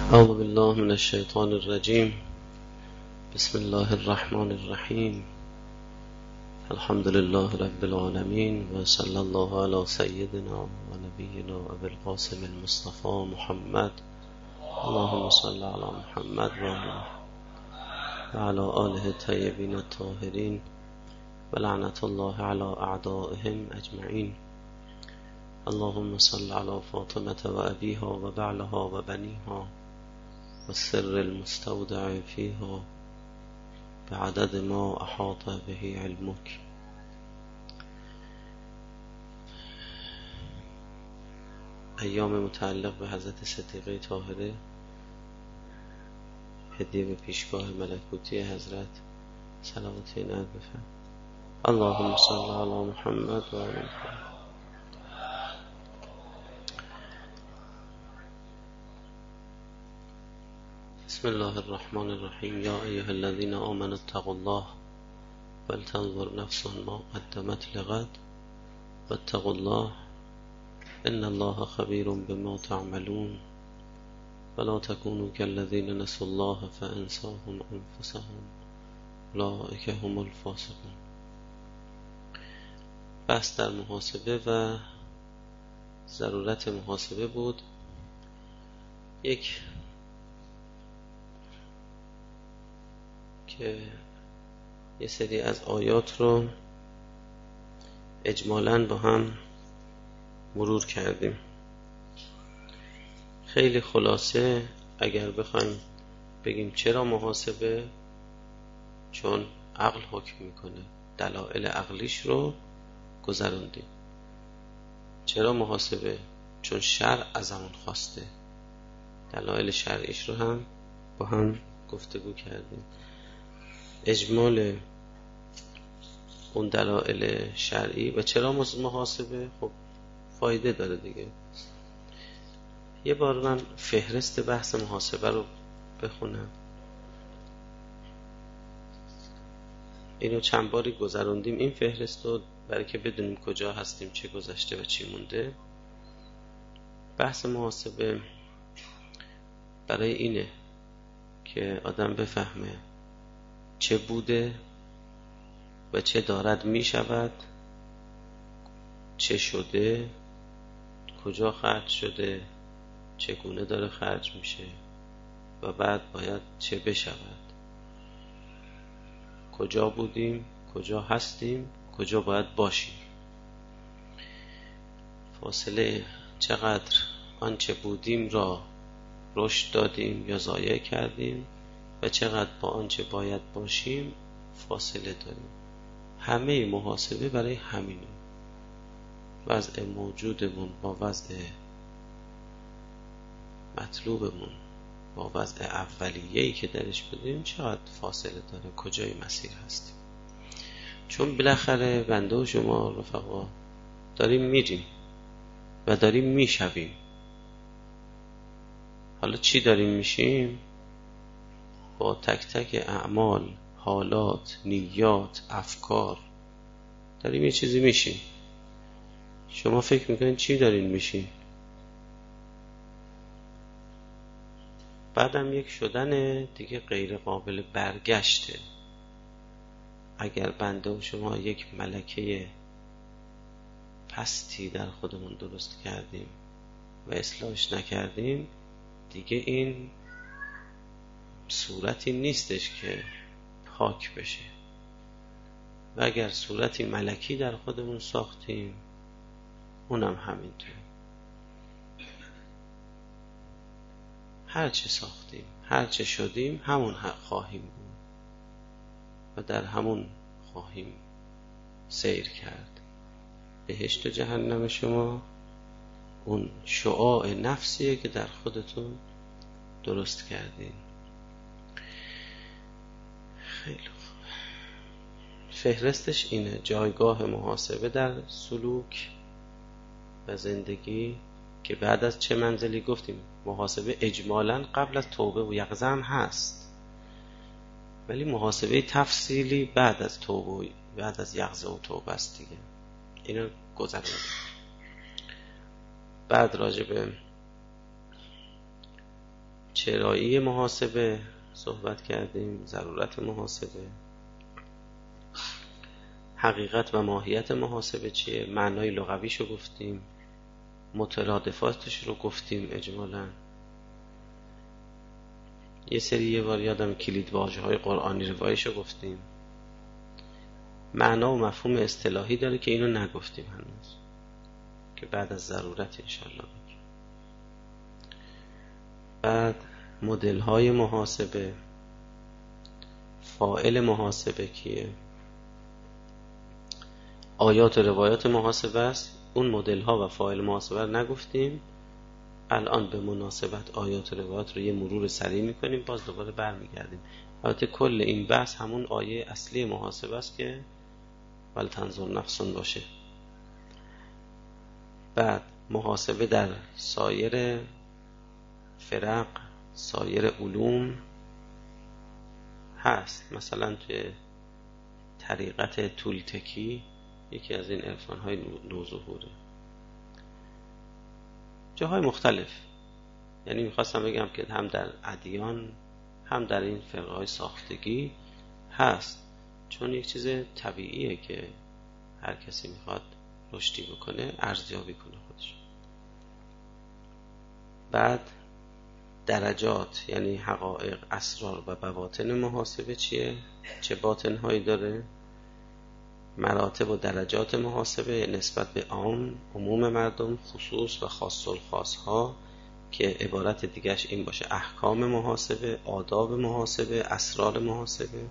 اعوذ بالله من الشیطان الرجیم. بسم الله الرحمن الرحیم. الحمد لله رب العالمین و صلی الله علی سیدنا و نبینا ابی القاسم المصطفى محمد. اللهم صل علی محمد و علی آله الطیبین الطاهرین و لعنت الله علی اعدائهم اجمعین. اللهم صل علی فاطمة و ابیها و بعلها و بنیها و السر المستودع فیها بعدد ما احاط به علمک. ایام متعلق به حضرت صدیقه طاهره، هدیه به پیشگاه ملکوتی حضرت، صلوات نعت بفرم. اللهم صل علی محمد و علی محمد. بسم الله الرحمن الرحیم. یا ایها الذین آمنوا اتقوا الله ولتنظر نفس ما قدمت لغد واتقوا الله ان الله خبیر بما تعملون ولا تكونوا كالذین نسوا الله فانساهم انفسهم اولئک هم الفاسقون. بحث در محاسبه و ضرورت محاسبه بود. یک که یه سری از آیات رو اجمالاً با هم مرور کردیم. خیلی خلاصه اگر بخوایم بگیم چرا محاسبه، چون عقل حکم میکنه، دلایل عقلیش رو گذروندیم. چرا محاسبه؟ چون شرع ازمون خواسته، دلایل شرعیش رو هم با هم گفتگو کردیم. اجمال اون دلایل شرعی و چرا محاسبه خب فایده داره دیگه. یه بار من فهرست بحث محاسبه رو بخونم. اینو چند باری گذروندیم این فهرست رو برای که بدونیم کجا هستیم، چه گذشته و چی مونده. بحث محاسبه برای اینه که آدم بفهمه چه بوده و چه دارد می شود، چه شده، کجا خرج شده، چگونه داره خرج میشه و بعد باید چه بشود. کجا بودیم، کجا هستیم، کجا باید باشیم. فاصله چقدر آنچه بودیم را رشد دادیم یا ضایع کردیم و چقدر با آنچه باید باشیم فاصله داریم. همه محاسبه برای همینه. وضع موجودمون با وضع مطلوبمون با وضع اولیه‌ای که درش بودیم چقدر فاصله داره، کجای مسیر هستیم. چون بالاخره بنده و شما رفقا داریم میریم و داریم میشویم. حالا چی داریم میشیم؟ با تک تک اعمال، حالات، نیات، افکار داریم یه چیزی میشیم. شما فکر میکنین چی دارین میشین؟ بعدم یک شدن دیگه غیر قابل برگشته. اگر بنده و شما یک ملکه پستی در خودمون درست کردیم و اصلاحش نکردیم، دیگه این صورتی نیستش که پاک بشه. و اگر صورتی ملکی در خودمون ساختیم، اونم همینطور. هرچه ساختیم، هرچه شدیم، همون خواهیم بود و در همون خواهیم سیر کرد. بهشت و جهنم شما اون شعاع نفسیه که در خودتون درست کردین. خیلی خوب. فهرستش اینه: جایگاه محاسبه در سلوک و زندگی، که بعد از چه منزلی گفتیم محاسبه اجمالاً قبل از توبه و یقظه هم هست، ولی محاسبه تفصیلی بعد از توبه و بعد از یقظه و توبه است دیگه. اینو گذروندیم. بعد راجع به چرایی محاسبه صحبت کردیم، ضرورت محاسبه، حقیقت و ماهیت محاسبه چیه، معنای لغویشو گفتیم، مترادفاتش رو گفتیم اجمالاً. یه بار یادم کلید واژه‌های قرآنی روایشو گفتیم. معنا و مفهوم اصطلاحی داره که اینو نگفتیم هنوز، که بعد از ضرورت انشالله بگیم. بعد مدل‌های محاسبه، فاعل محاسبه کیه، آیات و روایات محاسبه است. اون مدل‌ها و فاعل محاسبه رو نگفتیم. الان به مناسبت آیات و روایات رو یه مرور سریع می‌کنیم، باز دوباره برمیگردیم. البته کل این بحث همون آیه اصلی محاسبه است که ولتنظر نفسون باشه. بعد محاسبه در سایر فرق، سایر علوم هست. مثلا توی طریقت تولتکی یکی از این عرفان‌های نوظهوره، جاهای مختلف. یعنی میخواستم بگم که هم در ادیان هم در این فرقهای ساختگی هست، چون یک چیز طبیعیه که هر کسی میخواد رشدی بکنه ارزیابی کنه خودش. بعد درجات، یعنی حقایق، اسرار و بواطن محاسبه چیه، چه باطنهایی داره، مراتب و درجات محاسبه نسبت به عموم مردم، خصوص و خاص الخاص ها که عبارت دیگرش این باشه احکام محاسبه، آداب محاسبه، اسرار محاسبه.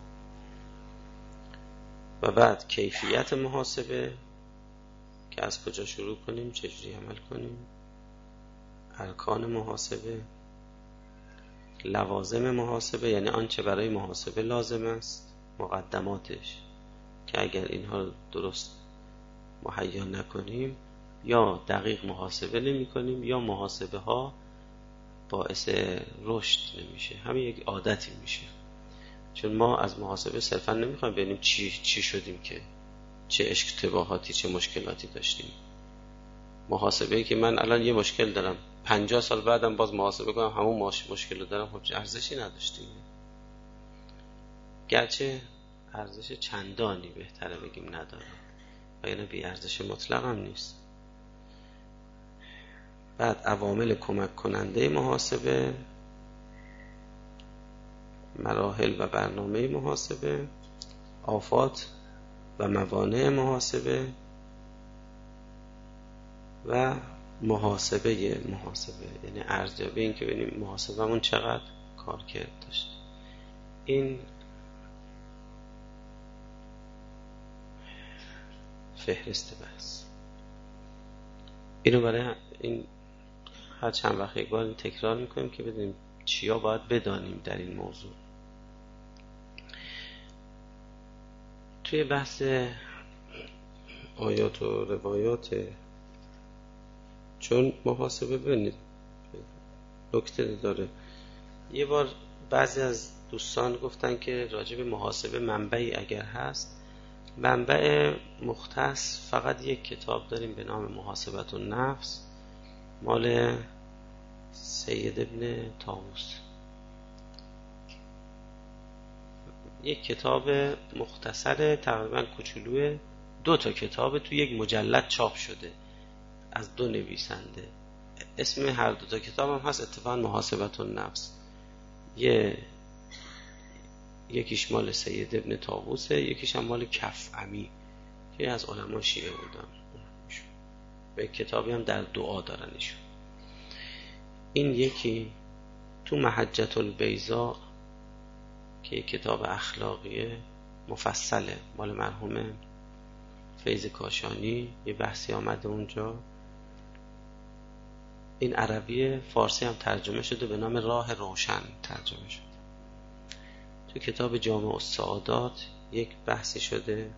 و بعد کیفیت محاسبه که از کجا شروع کنیم، چجوری عمل کنیم، ارکان محاسبه، لوازم محاسبه یعنی آنچه برای محاسبه لازم است، مقدماتش که اگر اینها درست مهیا نکنیم یا دقیق محاسبه نمی کنیم یا محاسبه ها باعث رشد نمیشه، همین یک عادتی میشه. چون ما از محاسبه صرفا نمیخوایم ببینیم چی شدیم، که چه اشتباهاتی چه مشکلاتی داشتیم. محاسبه که من الان یه مشکل دارم 50 سال بعدم باز محاسبه کنم همون مشکل رو دارم، خب ارزشی نداشتیم. گرچه ارزش چندانی بهتره بگیم نداره، و یعنی بی ارزش مطلق هم نیست. بعد عوامل کمک کننده محاسبه، مراحل و برنامه محاسبه، آفات و موانع محاسبه و محاسبه یعنی ارزیابی، این که ببینیم محاسبمون چقدر کارکرد داشت. این فهرست بحث. اینو برای این هر چند وقت یک بار تکرار میکنیم که بدونیم چیا باید بدانیم در این موضوع. توی بحث آیات و روایات، چون محاسبه ببینید نکته داره. یه بار بعضی از دوستان گفتن که راجع به محاسبه منبعی اگر هست، منبع مختص فقط یک کتاب داریم به نام محاسبت النفس مال سید ابن طاووس. یک کتاب مختصر تقریبا کوچولوه، 2 کتاب تو یک مجلد چاپ شده از 2 نویسنده. اسم هر 2 کتاب هم هست اتفاقا محاسبت النفس. یکیش مال سید ابن طاووسه، یکیش هم مال کفعمی که از علما شیعه بودن. به کتابی هم در دعا دارن ایشون. این یکی تو محجة البیضاء که یک کتاب اخلاقیه مفصله مال مرحوم فیض کاشانی، یه بحثی آمده اونجا. این عربی، فارسی هم ترجمه شده به نام راه روشن ترجمه شده. تو کتاب جامع السعادات یک بحثی شده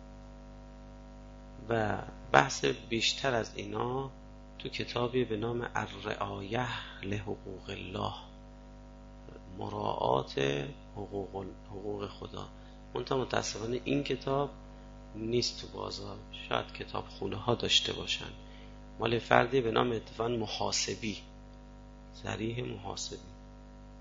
و بحث بیشتر از اینا تو کتابی به نام الرعایه لحقوق الله، مراعات حقوق خدا. متاسفانه این کتاب نیست تو بازار، شاید کتاب خونه ها داشته باشن. مال فردی به نام اتفاقا محاسبی، صریح محاسبی.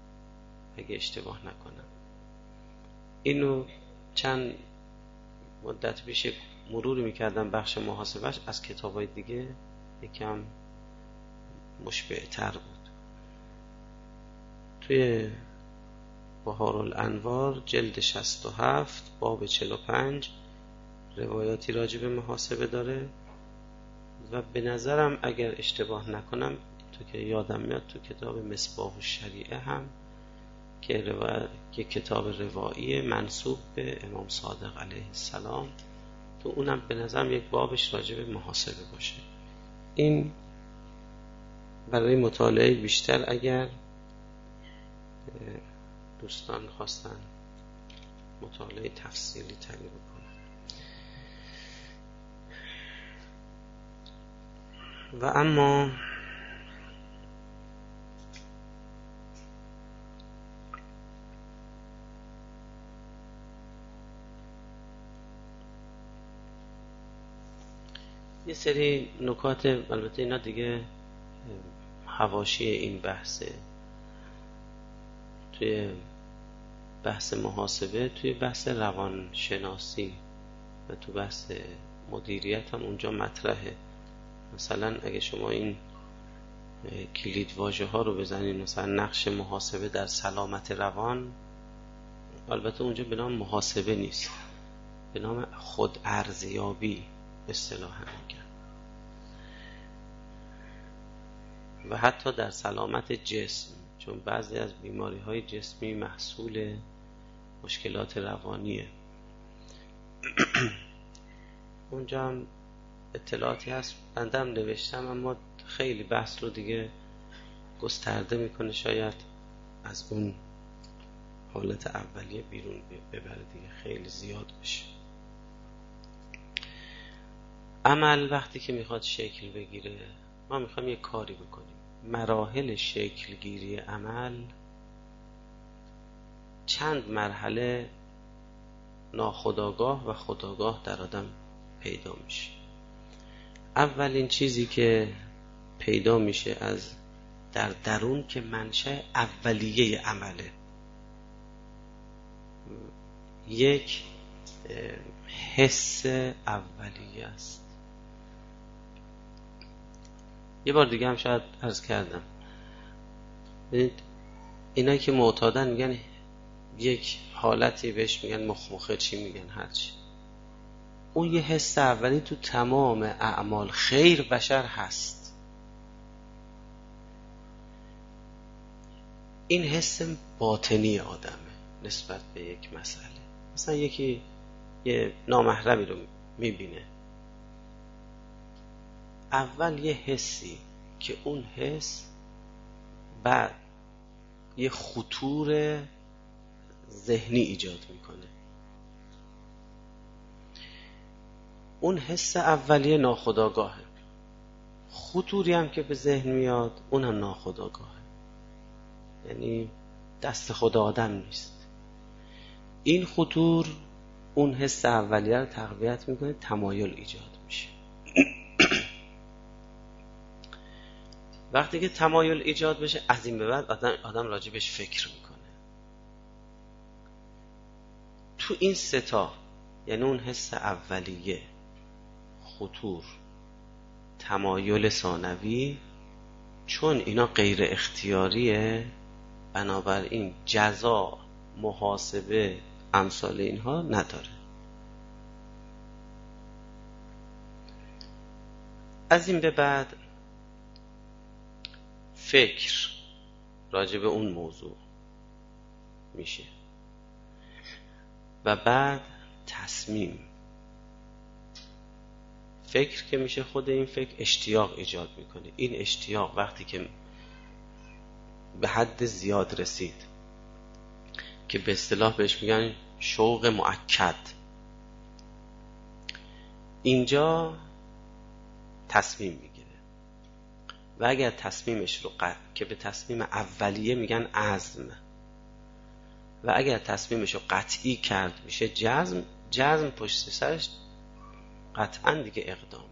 اگه اشتباه نکنم. اینو چند مدت پیش مرور میکردم بخش محاسبش، از کتابای دیگه یکم مشبع‌تر بود. توی بهارالانوار جلد 67 باب 45 روایاتی راجع به محاسبه داره و به نظرم اگر اشتباه نکنم تو که یادم میاد تو کتاب مصباح الشریعه هم که کتاب روایی منسوب به امام صادق علیه السلام، تو اونم به نظرم یک بابش راجع به محاسبه باشه. این برای مطالعه بیشتر اگر دوستان خواستن مطالعه تفصیلی تری بکنن. و اما یه سری نکات، البته اینا دیگه حواشی این بحثه، توی بحث محاسبه، توی بحث روانشناسی و تو بحث مدیریت هم اونجا مطرحه. مثلا اگه شما این کلید واژه ها رو بزنید، مثلا نقش محاسبه در سلامت روان، البته اونجا به نام محاسبه نیست، به نام خود ارزیابی اصطلاحاً میگن. و حتی در سلامت جسم، چون بعضی از بیماری های جسمی محصول مشکلات روانیه. اونجا هم اطلاعاتی هست، بنده هم نوشتم، اما خیلی بحث رو دیگه گسترده میکنه، شاید از اون حالت اولیه بیرون ببره دیگه، خیلی زیاد بشه. عمل وقتی که میخواد شکل بگیره، ما میخوایم یه کاری بکنیم. مراحل شکل گیری عمل چند مرحله ناخودآگاه و خودآگاه در آدم پیدا میشه. اولین چیزی که پیدا میشه از در درون که منشأ اولیه عمله، یک حس اولیه است. یه بار دیگه هم شاید عرض کردم، اینایی که معتادن میگن یک حالتی بهش میگن مخمخه، چی میگن هرچی، اون یه حس اولی تو تمام اعمال خیر بشر هست. این حس باطنی آدمه نسبت به یک مسئله. مثلا یکی یه نامحرمی رو میبینه، اول یه حسی که اون حس بعد یه خطور ذهنی ایجاد میکنه. اون حس اولیه ناخودآگاهه، خطوری هم که به ذهن میاد اون هم ناخودآگاهه، یعنی دست خود آدم نیست. این خطور اون حس اولیه رو تقویت میکنه، تمایل ایجاد میشه. وقتی که تمایل ایجاد بشه، از این به بعد آدم راجبش فکر میکنه. تو این ستا، یعنی اون حس اولیه، خطور، تمایل ثانوی، چون اینا غیر اختیاریه، بنابراین جزا، محاسبه، امثال اینها نداره. از این به بعد فکر راجع به اون موضوع میشه و بعد تصمیم. فکر که میشه، خود این فکر اشتیاق ایجاد میکنه. این اشتیاق وقتی که به حد زیاد رسید که به اصطلاح بهش میگن شوق مؤکد، اینجا تصمیم میگیره. و اگر تصمیمش رو که به تصمیم اولیه میگن عزم، و اگر تصمیمش رو قطعی کرد میشه جزم. جزم پشت سرش قطعا دیگه اقدامه.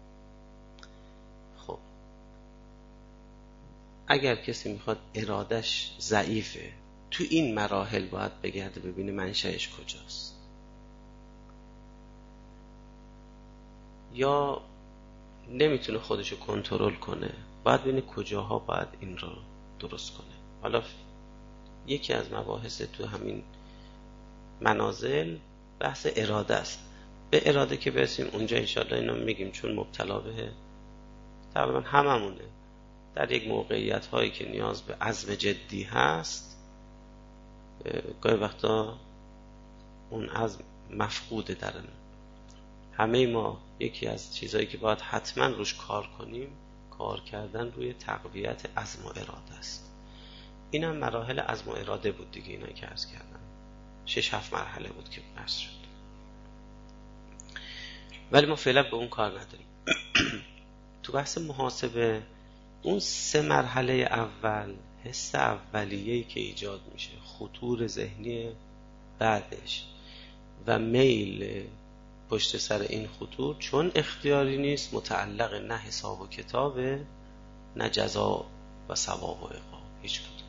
خب اگر کسی میخواد ارادش ضعیفه تو این مراحل باید بگرده ببینه منشأش کجاست، یا نمیتونه خودشو کنترل کنه، باید ببینه کجاها باید این رو درست کنه. حالا یکی از مباحث تو همین منازل بحث اراده است. به اراده که برسیم اونجا انشاءالله اینو میگیم، چون مبتلا به تقریبا هممونه. در یک موقعیت هایی که نیاز به عزم جدی هست، گاهی وقتا اون عزم مفقوده درن. همه ما یکی از چیزهایی که باید حتما روش کار کنیم، کار کردن روی تقویت عزم و اراده است. این هم مراحل عزم و اراده بود دیگه، اینا که عرض کردم 6-7 مرحله بود که عرض شد، ولی ما فعلا به اون کار نداریم. تو بحث محاسبه اون 3 مرحله اول، حس اولیه‌ای که ایجاد میشه، خطور ذهنی بعدش و میل پشت سر این خطور، چون اختیاری نیست، متعلق نه حساب و کتابه نه جزا و ثواب و عقاب، هیچ کدوم.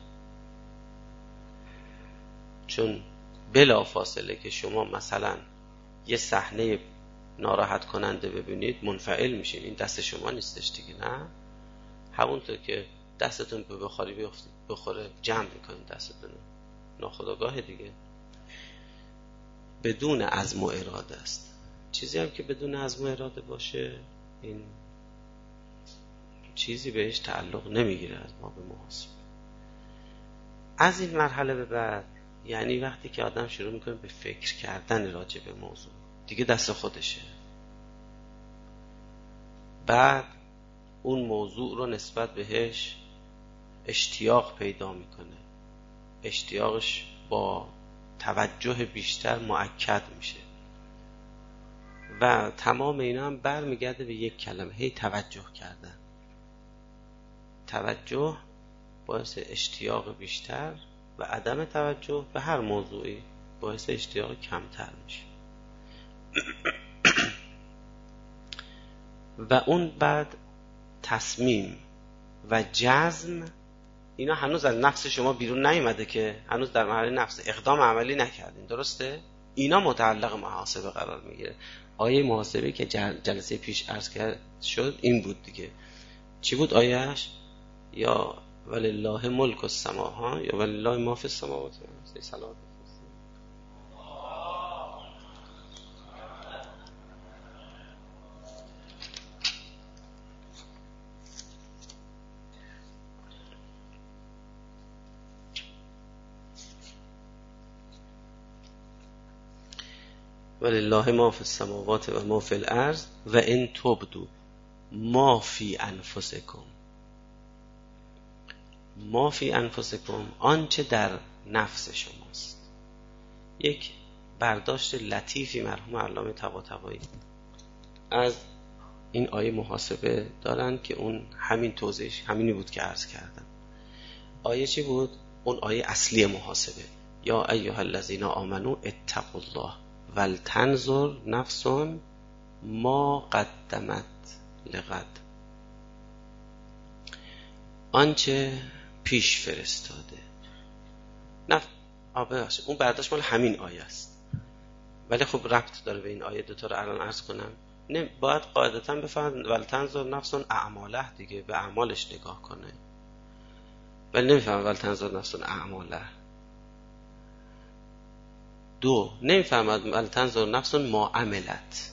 چون بلا فاصله که شما مثلا یه صحنه ناراحت کننده ببینید منفعل میشین، این دست شما نیستش دیگه، نه؟ همونطور که دستتون به بخاری بخوره جمع میکنین دستتون، ناخودآگاه دیگه، بدون عزم و اراده است. چیزی هم که بدون عزم و اراده باشه، این چیزی بهش تعلق نمیگیره از ما به محاسبه. از این مرحله به بعد یعنی وقتی که آدم شروع میکنه به فکر کردن راجع به موضوع، دیگه دست خودشه. بعد اون موضوع رو نسبت بهش اشتیاق پیدا میکنه، اشتیاقش با توجه بیشتر مؤکد میشه و تمام اینا هم برمیگرده به یک کلمه، هی توجه کردن. توجه باعث اشتیاق بیشتر و عدم توجه به هر موضوعی باعث اشتیاق کمتر میشه. و اون بعد تصمیم و جزم، اینا هنوز از نفس شما بیرون نیومده که هنوز در مرحله نفس اقدام عملی نکردین، درسته؟ اینا متعلق محاسبه قرار میگیره. آیه محاسبه که جلسه پیش عرض کرد شد این بود دیگه. چی بود آیهش؟ یا ولله ملک السماها یا ولله ما فی السماوات. سلام. ولله ما فی السماوات و ما فی الارض و ان تبدوا ما فی انفسکم، ما فی انفسکم آنچه در نفس شماست. یک برداشت لطیفی مرحوم علامه طباطبایی از این آیه محاسبه دارن که اون همین توضیحش همینی بود که عرض کردم. آیه چی بود؟ اون آیه اصلی محاسبه، یا ایها الذین آمنوا اتقوا الله ولتنظر نفس ما قدمت لغد، آنچه پیش فرستاده. اون برداشت مال همین آیه است، ولی خب ربط داره به این آیه. دوتا رو الان عرض کنم. باید قاعدتا بفهمید ولتنظر نفس اعماله دیگه، به اعمالش نگاه کنه، ولی نمیفهمه ولتنظر نفس اعماله. دو، نمیفهمد ولتنظر نفس ما عملت.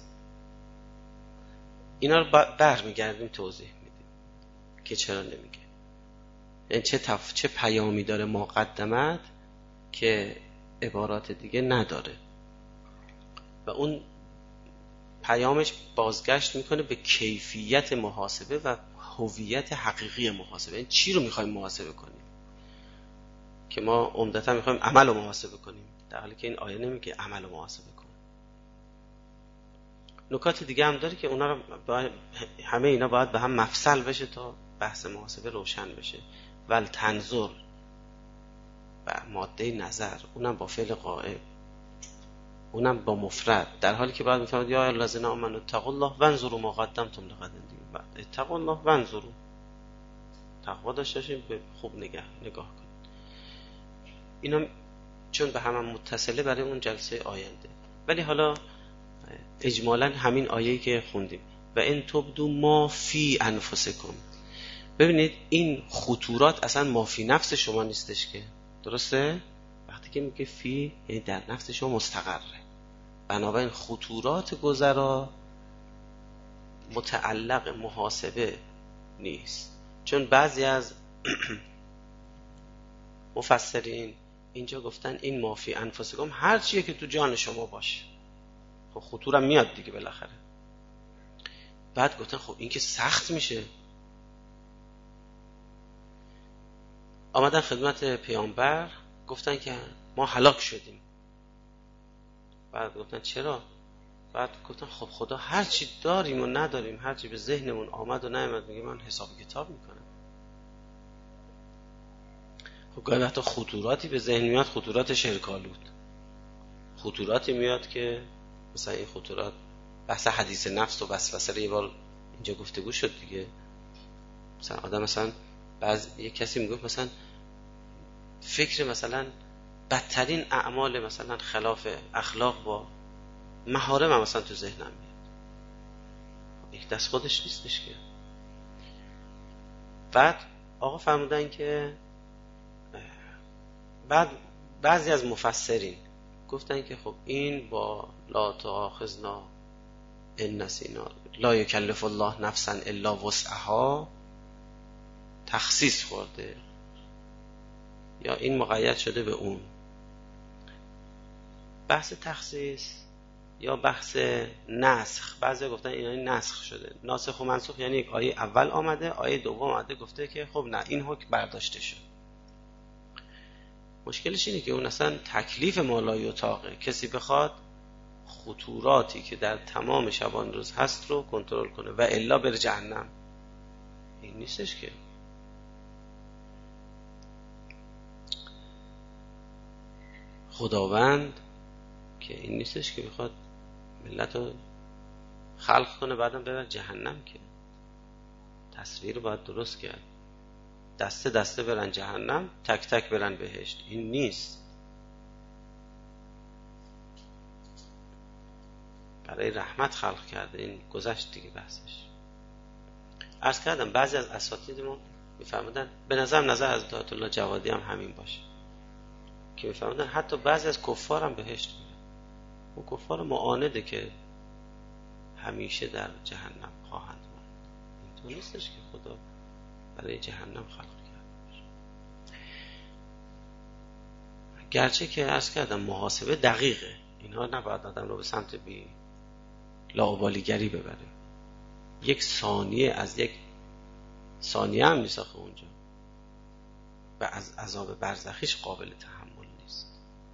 اینا رو برمیگردیم توضیح میدیم که چرا نمیگه، یعنی چه پیامی داره ما قدمت که عبارات دیگه نداره. و اون پیامش بازگشت میکنه به کیفیت محاسبه و هویت حقیقی محاسبه. یعنی چی رو میخوایم محاسبه کنیم؟ که ما عمدتا میخوایم عمل رو محاسبه کنیم، در حالی که این آیه نمیگه عمل رو محاسبه کن. نکات دیگه هم داره که اونا رو همه اینا باید به هم مفصل بشه تا بحث محاسبه روشن بشه. ولتنظر و ماده نظر، اونم با فعل غائب، اونم با مفرد، در حالی که بعد میفهمید یا الذین آمنوا اتقوا الله وانظروا ما قدمتم لغد. بعد اتقوا الله وانظروا، تقوا داشته باشید، به خوب نگاه کنید. اینا چون به هم متصله برای اون جلسه آینده. ولی حالا اجمالاً همین آیه‌ای که خوندیم و ان تبدوا ما فی انفسکم، ببینید این خطورات اصلا ما فی نفس شما نیستش که، درسته؟ وقتی که میگه فی یعنی در نفس شما مستقره، بنابراین خطورات گذرا متعلق محاسبه نیست. چون بعضی از مفسرین اینجا گفتن این ما فی انفسکم هر چیه که تو جان شما باشه، خب خطورم میاد دیگه بالاخره. بعد گفتن خب این که سخت میشه. آمدن خدمت پیامبر گفتن که ما هلاک شدیم. بعد گفتن چرا؟ بعد گفتن خب خدا هر چی داریم و نداریم، هر چی به ذهنمون آمد و نیامد میگه من حساب کتاب میکنم. خب گاهی وقتا خطوراتی به ذهن میاد، خطورات شرک‌آلود، خطوراتی میاد که مثلا این خطورات بحث حدیث نفس و وسوسه رو یه بار اینجا گفتگو شد دیگه. مثلا آدم مثلا یک کسی میگفت مثلا فکر مثلا بدترین اعمال مثلا خلاف اخلاق با محارم مثلا تو ذهنم میاد، یک دست خودش نیستش که. بعد آقا فرمودن که بعد بعضی از مفسرین گفتن که خب این با لا تؤاخذنا ان نسینا لا یکلف الله نفسا الا وسعها تخصیص خورده، یا این مقید شده به اون. بحث تخصیص یا بحث نسخ، بعضی گفتن این نسخ شده. ناسخ و منسوخ یعنی یک آیه اول آمده، آیه دوم آمده گفته که خب نه این حکم برداشته شد. مشکلش اینه که اون اصلا تکلیف مالای اتاقه، کسی بخواد خطوراتی که در تمام شبان روز هست رو کنترل کنه و الا بر جهنم، این نیستش که. خداوند که این نیستش که بخواد ملت رو خلق کنه بعدم ببر جهنم، که تصویر رو باید درست کرد. دسته دسته برن جهنم، تک تک برن بهشت، این نیست. برای رحمت خلق کرده، این گذشت دیگه بحثش. عرض کردم بعضی از اساتیدمون میفرمودن، به نظر از آیت الله جوادی هم همین باشه، که میفرمودن حتی بعضی از کفار هم بهشت میرن. اون کفار معانده که همیشه در جهنم خواهند ماند. اینطور نیستش که خدا برای جهنم خلق کرده. گرچه که عرض کردم محاسبه دقیقه، اینها نباید آدم رو به سمت بی لاابالیگری ببره. یک ثانیه از یک ثانیه هم نیست آخه اونجا، و از عذاب برزخیش قابل تحمل نیست.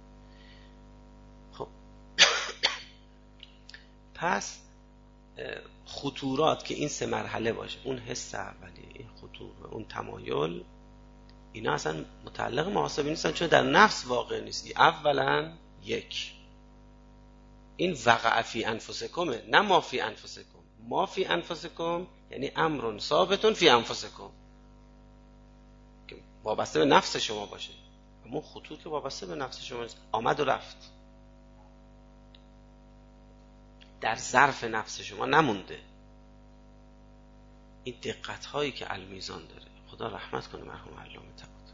خب پس خطورات که این 3 مرحله باشه، اون حس اولیه، این خطور و اون تمایل، اینا اصلا متعلق محاسبه نیستن، چون در نفس واقع نیستی. اولا یک این وقع فی انفسکم، نه ما فی انفسکم. ما فی انفسکم یعنی امر ثابت فی انفسکم که وابسته به نفس شما باشه، اما خطوط که وابسته به نفس شما نیست، آمد و رفت، در ظرف نفس شما نمونده. این دقت هایی که المیزان داره، خدا رحمت کنه مرحوم علامه طباطبایی،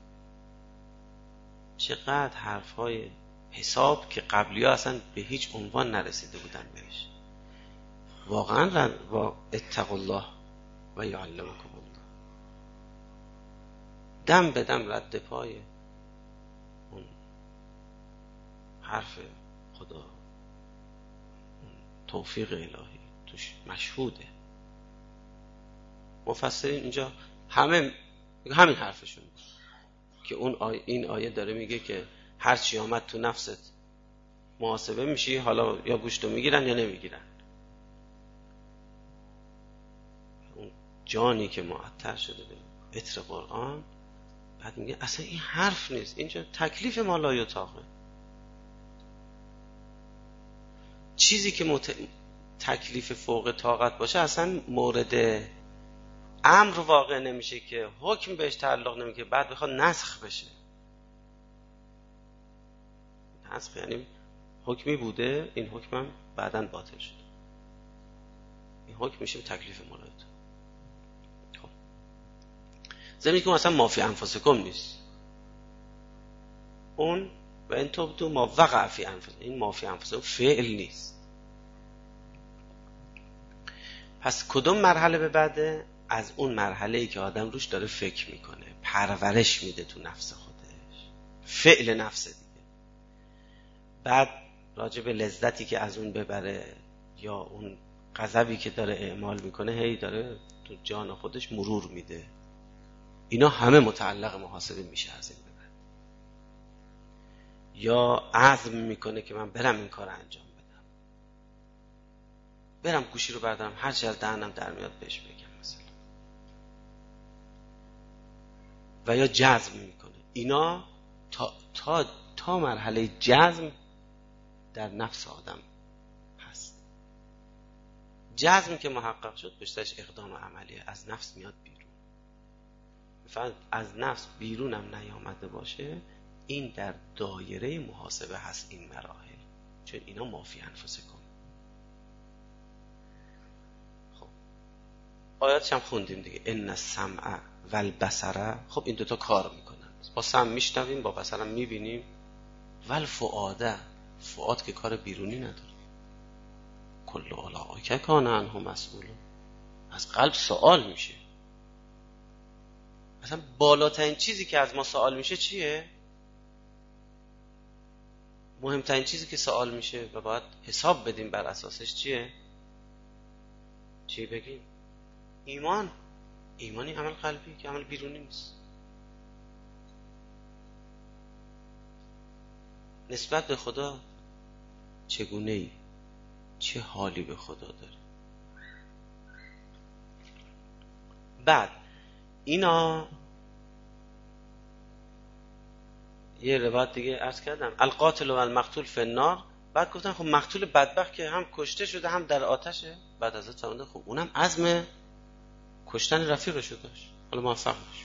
چقدر حرف های حساب که قبلی ها اصلا به هیچ عنوان نرسیده بودن بهش. واقعا با اتقوا الله و یعلمکم الله، دم به دم رد پای اون حرف خدا، اون توفیق الهی توش مشهوده. مفسرین اینجا همین حرفشون که این آیه داره میگه که هر چی آمد تو نفست محاسبه میشی، حالا یا گوشتو میگیرن یا نمیگیرن. اون جانی که معطر شده به عطر قرآن، بعد میگه اصلا این حرف نیست، اینجا تکلیف ما لا یطاقه. چیزی که تکلیف فوق طاقت باشه اصلا مورد امر واقع نمیشه، که حکم بهش تعلق نمیشه، بعد بخواد نسخ بشه. نسخ، یعنی حکمی بوده، این حکمم بعداً باطل شد، این حکم میشه تکلیف مورد. خب زمینی که مثلا ما فی انفسکم نیست، اون و این تبدو ما وقع فی انفسکم، این ما فی انفسکم فعل نیست. پس کدوم مرحله به بعده؟ از اون مرحله‌ای که آدم روش داره فکر میکنه، پرورش میده تو نفس خودش، فعل نفس دیگه. بعد راجع به لذتی که از اون ببره یا اون غضبی که داره اعمال میکنه هی داره تو جان خودش مرور میده. اینا همه متعلق محاسبه میشه از این به بعد. یا عزم میکنه که من برم این کار انجام بدم، برم گوشی رو بردارم هر چی از دهنم در میاد بهش بگم مثلا، و یا جزم میکنه. اینا تا مرحله جزم در نفس آدم هست. جزم که محقق شد پشتش اقدام عملیه، از نفس میاد بیرون. فقط از نفس بیرونم نیامده باشه، این در دایره محاسبه هست این مراحل، چون اینا ما فی انفسکم. خب آیاتش هم خوندیم دیگه، ان السمع و البصر. خب این دوتا کار میکنن، با سمع میشنویم، با بصرم میبینیم. و الفؤاد، فؤاد که کار بیرونی نداره. کل اولئک کان عنه مسئول، از قلب سوال میشه. اصلا بالاترین چیزی که از ما سوال میشه چیه؟ مهمترین چیزی که سوال میشه و باید حساب بدیم بر اساسش چیه؟ چی بگیم؟ ایمان. ایمانی عمل قلبی که عمل بیرونی نیست. نسبت به خدا چگونه ای؟ چه حالی به خدا داری؟ بعد اینا یه روایت دیگه عرض کردم، القاتل و المقتول فی النار. بعد گفتن خب مقتول بدبخت که هم کشته شده هم در آتشه. بعد حضرت فرمودن خب اونم عزم کشتن رفیقشو داشت، حالا موفق نشد.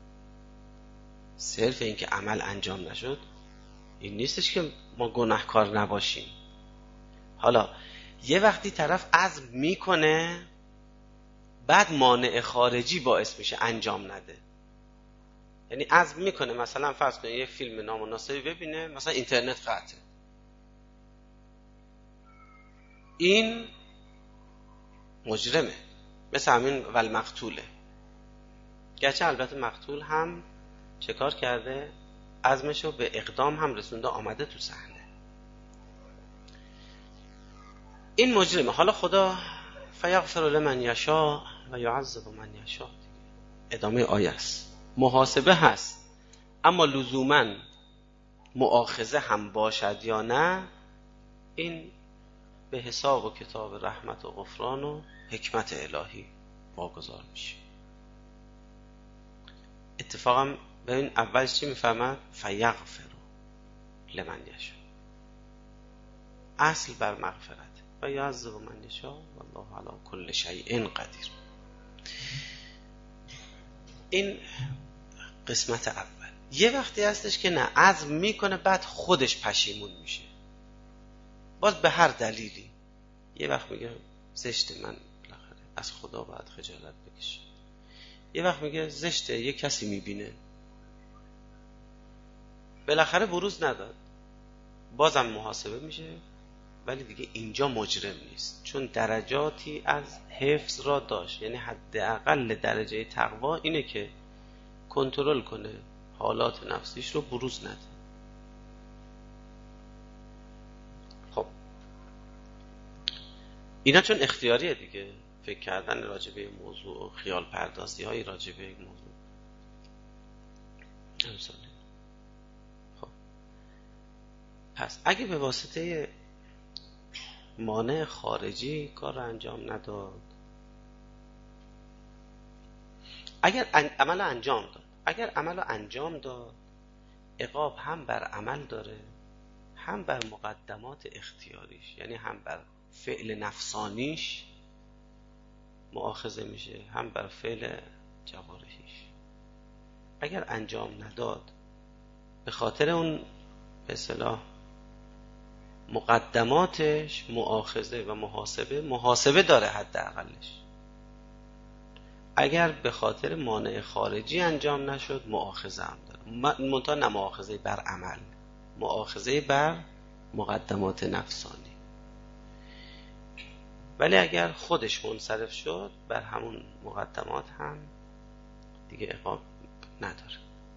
صرف این که عمل انجام نشد این نیستش که ما گناهکار نباشیم. حالا یه وقتی طرف عزم میکنه بعد مانع خارجی باعث میشه انجام نده. یعنی عزم میکنه، مثلا فرض کنید یه فیلم نامناسبی ببینه، مثلا اینترنت قطعه، این مجرمه، مثل همین والمقتوله. گرچه البته مقتول هم چه کار کرده؟ عزمشو به اقدام هم رسونده، آمده تو صحنه. این مجرمه. حالا خدا فیغفر لمن یشاء و یعذب من یشاء. ادامه آیه است. محاسبه هست، اما لزوماً مؤاخذه هم باشد یا نه، این به حساب و کتاب رحمت و غفران و حکمت الهی واگذار میشه. اتفاقا ببین اولش چی میفهمد؟ فیغفر لمن یشاء، اصل بر مغفرت، و یعذب من یشاء والله علی کل شیء قدیر. این قسمت اول. یه وقتی هستش که نه، عزم میکنه بعد خودش پشیمون میشه، باز به هر دلیلی. یه وقت میگه زشته، من بالاخره از خدا باید خجالت بکشم. یه وقت میگه زشته، یه کسی میبینه، بالاخره بروز نداد، بازم محاسبه میشه. ولی دیگه اینجا مجرم نیست، چون درجاتی از حفظ را داشت. یعنی حداقل درجه تقوا اینه که کنترل کنه حالات نفسیش رو، بروز نده. خب اینا چون اختیاریه دیگه، فکر کردن راجبه موضوع و خیال پردازی های راجبه یک موضوع. خب پس اگه به واسطه مانع خارجی کار رو انجام نداد، اگر عمل انجام داد، اگر عمل انجام داد، عقاب هم بر عمل داره، هم بر مقدمات اختیاریش، یعنی هم بر فعل نفسانیش مؤاخذه میشه، هم بر فعل جوارحیش. اگر انجام نداد به خاطر اون به اصطلاح مقدماتش مؤاخذه و محاسبه داره حداقلش. اگر به خاطر مانع خارجی انجام نشد مؤاخذه هم داره، منتها نه مؤاخذه بر عمل، مؤاخذه بر مقدمات نفسانی. ولی اگر خودش منصرف شد بر همون مقدمات هم دیگه عقاب نداره.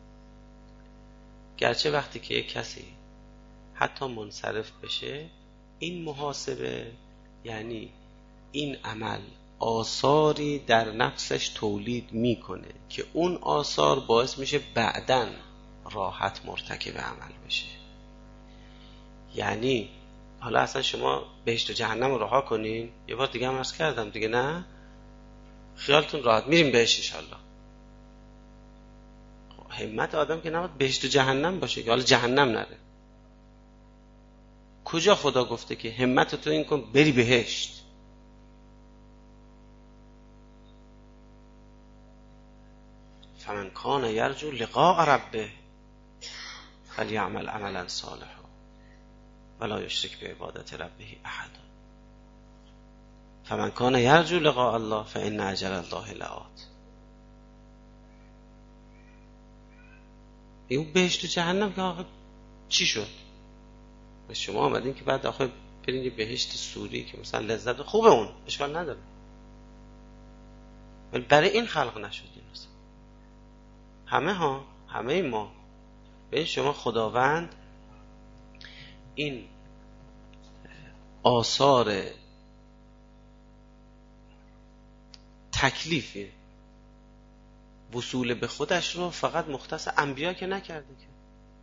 گرچه وقتی که یک کسی حتی منصرف بشه، این محاسبه یعنی این عمل آثاری در نفسش تولید میکنه که اون آثار باعث میشه بعداً راحت مرتکب عمل بشه. یعنی حالا اصلا شما بهشت و جهنم رو رها کنین، یه بار دیگه هم عرض کردم دیگه، نه خیالتون راحت میریم بهشت انشالله. همت آدم که نباید بهشت و جهنم باشه که حالا جهنم نره. کجا خدا گفته که همت تو این کن بری بهشت؟ فمن کان یرجو لقاء ربه فلیعمل عملا صالحا ولا یشرک بعبادت ربه احد. فمن کان یرجو لقاء الله فان اجل الله لآت. این بهشت و جهنم که آخه چی شد؟ و شما آمدین که بعد آخه برین یه بهشت سوری که مثلا لذت خوبه، اون اشکال نداره، ولی برای این خلق نشد. این همه ما به شما خداوند این آثار تکلیف وصول به خودش رو فقط مختص انبیا که نکرده، که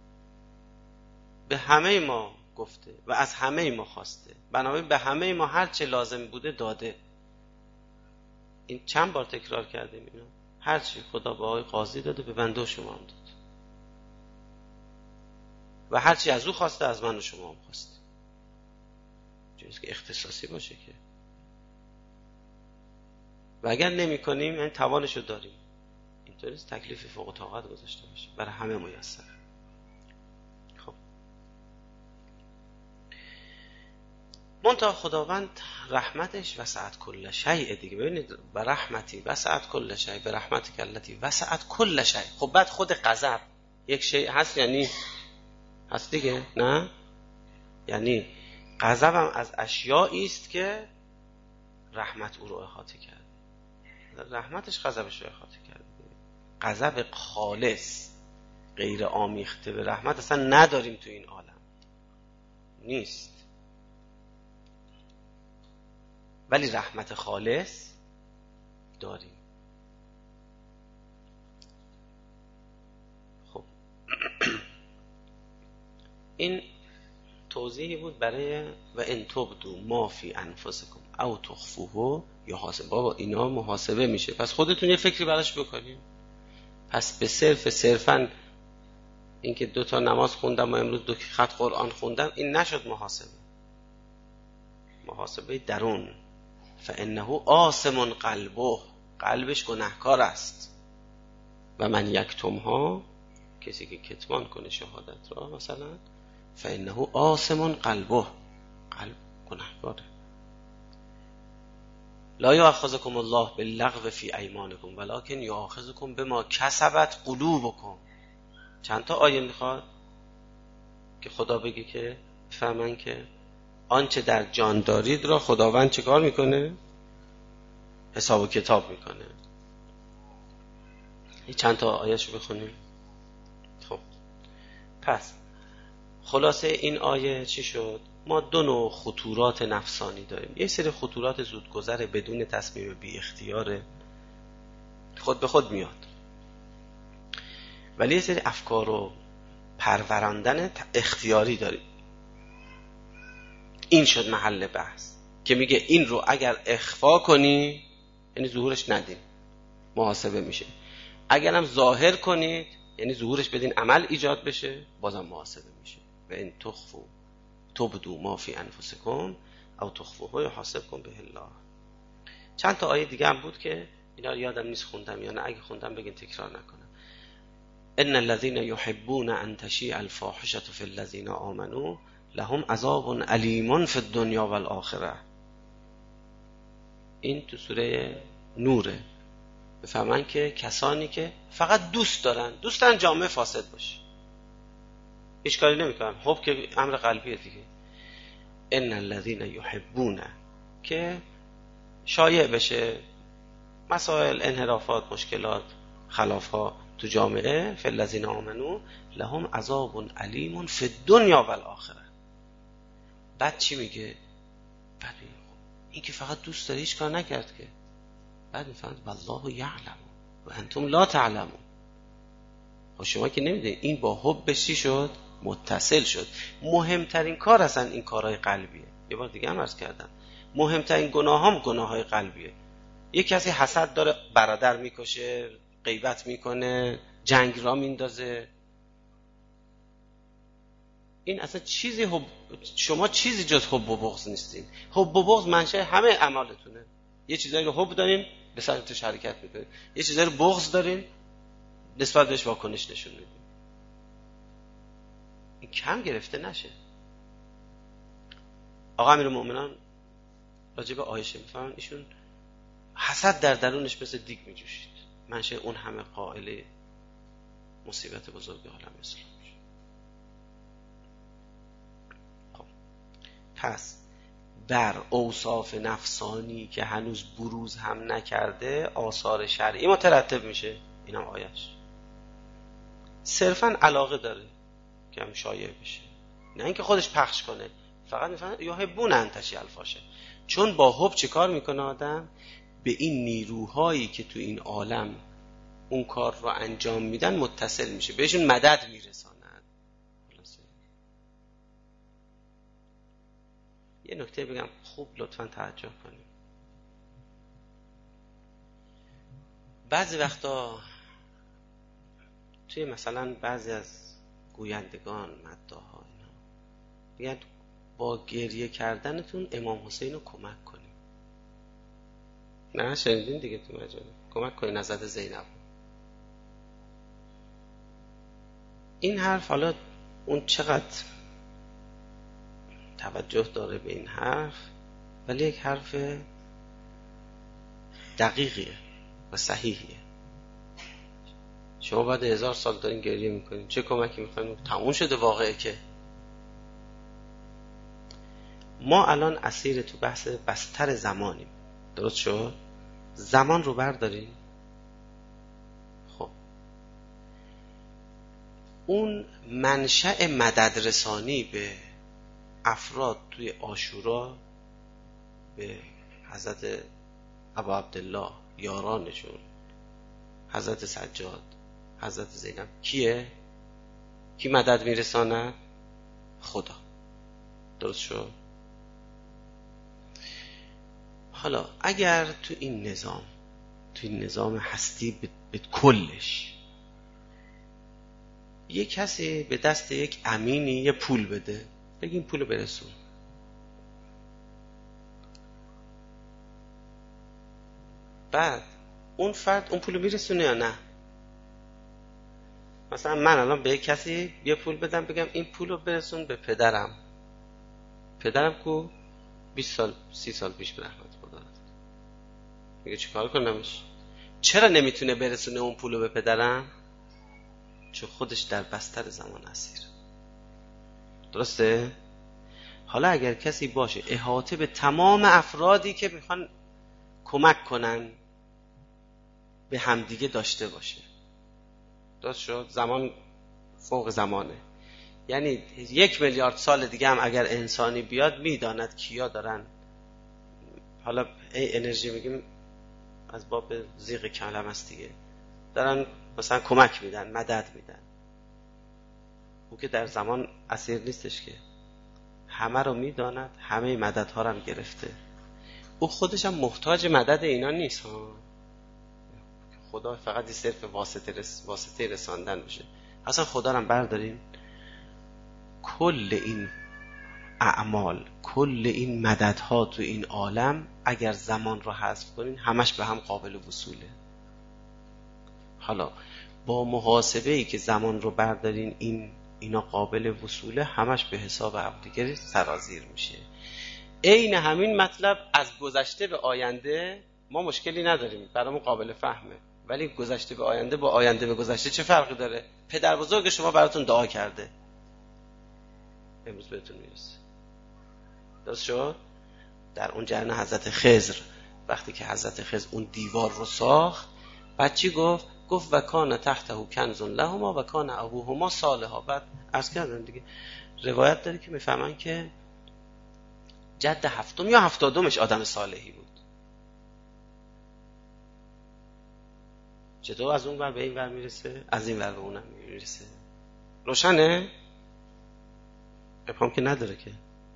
به همه ما گفته و از همه ما خواسته، بنابراین به همه ما هر چه لازم بوده داده. این چند بار تکرار کردیم اینو، هر چی خدا به آقای قاضی داده به بنده و شما هم داده، و هر چی از او خواسته از من و شما هم خواسته. چیزی که اختصاصی باشه که، و اگر نمی کنیم یعنی توانشو داریم، اینطوری تکلیف فوق طاقت گذاشته باشه برای همه میسر. خب منتها خداوند رحمتش وسعت کل شیء دیگه. ببینید به رحمتی وسعت کل شیء، به رحمتک التی وسعت کل شیء. خب بعد خود غضب یک شیء هست، یعنی هست دیگه، نه؟ یعنی غضب هم از اشیایی است که رحمت او رو احاطه کرد، رحمتش غضبش رو احاطه کرد. غضب خالص غیر آمیخته به رحمت اصلا نداریم تو این عالم، نیست. ولی رحمت خالص داریم. خب این توضیحی بود برای و ان تبدوا ما فی انفسکم او تخفوه یحاسب. بابا اینا محاسبه میشه، پس خودتون یه فکری براش بکنید. پس به صرفاً اینکه 2 تا نماز خوندم و امروز 2 خط قرآن خوندم این نشد محاسبه. محاسبه درون. فانه آثم قلبه، قلبش گناهکار است. و من یکتمها، کسی که کتمان کنه شهادت را مثلا، فانه آثم قلبه، قلب گناهکاره. لا یؤاخذکم الله باللغو فی ایمانکم ولکن یؤاخذکم بما کسبت قلوبکم. چند تا آیه میخواد که خدا بگه که فهمن که آنچه در جان دارید را خداوند چه کار میکنه؟ حساب و کتاب میکنه. این چند تا آیه‌شو بخونیم. خب پس خلاصه این آیه چی شد؟ ما 2 نوع خطورات نفسانی داریم. یه سری خطورات زودگذر بدون تصمیم بی اختیار، خود به خود میاد، ولی یه سری افکار و پروراندن اختیاری داریم. این شد محل بحث که میگه این رو اگر اخفا کنی یعنی ظهورش ندین محاسبه میشه، اگر هم ظاهر کنید یعنی ظهورش بدین عمل ایجاد بشه بازم محاسبه میشه. و این تبدوا ما فی انفسکم او تخفوه یحاسبکم به الله. چند تا آیه دیگه هم بود که اینا رو یادم نیست خوندم یا نه، اگه خوندم بگین تکرار نکنم. ان الذين يحبون ان تشيع الفاحشه في الذين آمنوا لهم عذاب علیم فی الدنیا و الاخره. این تو سوره نوره. بفهمن که کسانی که فقط دوست دارن جامعه فاسد باشه، هیچ کاری نمیکنن. خب که امر قلبیه دیگه. ان الذين يحبون، که شایع بشه مسائل، انحرافات، مشکلات، خلافات تو جامعه، فالذین آمنوا لهم عذاب علیم فی الدنیا و الاخره. بعد چی میگه؟ بعد این که فقط دوست داره، هیچ کار نکرد که. بعد میفهمد والله یعلم و انتم لا تعلمون. خب شما که نمیدونید. این با حبش چی شد؟ متصل شد. مهمترین کار اصلا این کارهای قلبیه. یه بار دیگه هم عرض کردم مهمترین گناه گناههای قلبیه. یک کسی حسد داره، برادر میکشه، غیبت میکنه، جنگ را میندازه، این اصلا چیزی شما چیزی جز حب و بغض نیستین. حب و بغض منشأ همه اعمالتونه. یه چیزایی رو حب دارین به سمتش حرکت میکنین، یه چیزایی رو بغض دارین نسبت بهش واکنش نشون میدین. این کم گرفته نشه. آقا امیرالمومنین راجع به عایشه میفهمن ایشون حسد در درونش مثل دیگ میجوشید. منشأ اون همه قائله مصیبت بزرگ عالم اسلام. پس بر اوصاف نفسانی که هنوز بروز هم نکرده آثار شرعی مترتب میشه. اینم آیش صرفا علاقه داره که هم شایع بشه، نه اینکه خودش پخش کنه. فقط میفهمن یحبون ان تشیع الفاحشه. چون با حب چه کار میکنه آدم؟ به این نیروهایی که تو این عالم اون کار رو انجام میدن متصل میشه، بهشون مدد میرساند. یه نکته بگم خوب لطفاً توجه کنید. بعضی وقتا توی مثلا بعضی از گویندگان مداحا اینا میگن با گریه کردنتون امام حسین رو کمک کنیم. نه شنیدین دیگه تو مجله کمک کنین حضرت زینب. این حرف حالا اون چقدر توجه داره به این حرف، ولی یک حرف دقیقیه و صحیحیه. شما بعد 1000 سال دارین گریه میکنین، چه کمکی میخواین؟ تموم شده واقعه که. ما الان اسیر تو بحث بستر زمانیم. درست شد؟ زمان رو بردارین. خب اون منشأ مدد رسانی به افراد توی عاشورا به حضرت ابا عبدالله، یارانشون، حضرت سجاد، حضرت زینب، کیه؟ کی مدد میرساند؟ خدا. درست شد؟ حالا اگر تو این نظام هستی به کلش یه کسی به دست یک امینی یه پول بده، بگیم پولو برسون، بعد اون فرد اون پولو میرسونه یا نه؟ مثلا من الان به یک کسی یه پول بدم بگم این پولو برسون به پدرم کو 20 سال 30 سال پیش به رحمت خدا رفت، میگه چیکار کنمش؟ چرا نمیتونه برسونه اون پولو به پدرم؟ چون خودش در بستر زمان اسیر. درسته؟ حالا اگر کسی باشه احاطه به تمام افرادی که میخوان کمک کنن به همدیگه داشته باشه. درست شد؟ زمان فوق زمانه. یعنی 1 میلیارد سال دیگه هم اگر انسانی بیاد میداند کیا دارن، حالا انرژی میگیم از باب زیغ کلمه است دیگه، دارن مثلا کمک میدن، مدد میدن. او که در زمان اسیر نیستش که، همه رو میداند، همه مددها رو هم گرفته. او خودش هم محتاج مدد اینا نیست ها. خدا فقط صرف واسطه رساندن بشه. اصلا خدا رو هم بردارین، کل این اعمال، کل این مددها تو این عالم اگر زمان رو حذف کنین همش به هم قابل وصوله. حالا با محاسبه‌ای که زمان رو بردارین این اینا قابل وصوله، همش به حساب همدیگه سرازیر میشه. عین همین مطلب از گذشته به آینده ما مشکلی نداریم، برامون قابل فهمه، ولی گذشته به آینده با آینده به گذشته چه فرقی داره؟ پدر بزرگ شما براتون دعا کرده، امروز بهتون میرسه. درست شد؟ در اون جریان حضرت خضر، وقتی که حضرت خضر اون دیوار رو ساخت، بعد چی گفت؟ گفت و کان تحته کنز لهما و کان ابوهما صالحا. بعد عرض کردم دیگه، روایت داره که میفهمن که جد هفتم یا هفتادمش آدم صالحی بود. چطور از اون ور به این ور میرسه، از این ور به اونم میرسه؟ روشنه؟ ابهام که نداره که.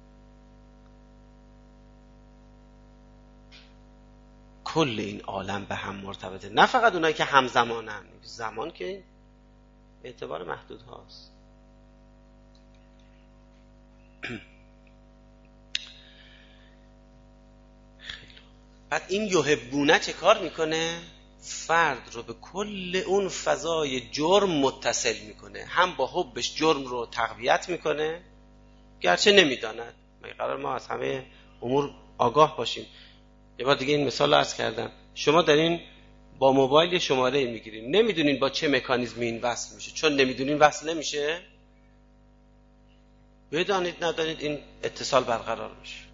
کل این عالم به هم مرتبطه، نه فقط اونایی که همزمانن. زمان که اعتبار محدود هاست. بعد این یحبونه چه کار میکنه؟ فرد رو به کل اون فضای جرم متصل میکنه، هم با حبش جرم رو تقویت میکنه، گرچه نمیداند. مگه قرار ما از همه امور آگاه باشیم؟ یه بار دیگه این مثال رو عرض کردم، شما دارین با موبایل شماره میگیرین، نمیدونین با چه مکانیزمی این وصل میشه، چون نمیدونین وصل نمیشه. بدانید ندانید این اتصال برقرار میشه.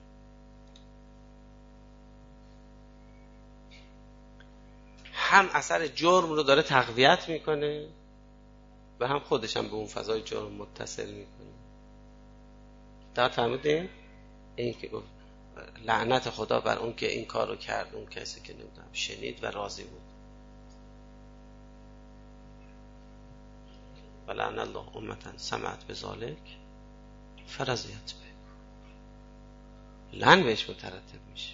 هم اثر جرم رو داره تقویت میکنه و هم خودش هم به اون فضای جرم متصل میکنه. در فهمیدین؟ این که گفت لعنت خدا بر اون که این کار رو کرد، اون کسی که نمیدونم شنید و راضی بود. و لعن الله امتا سمعت بذالک فرضیت به، لعن بهش مترتب میشه.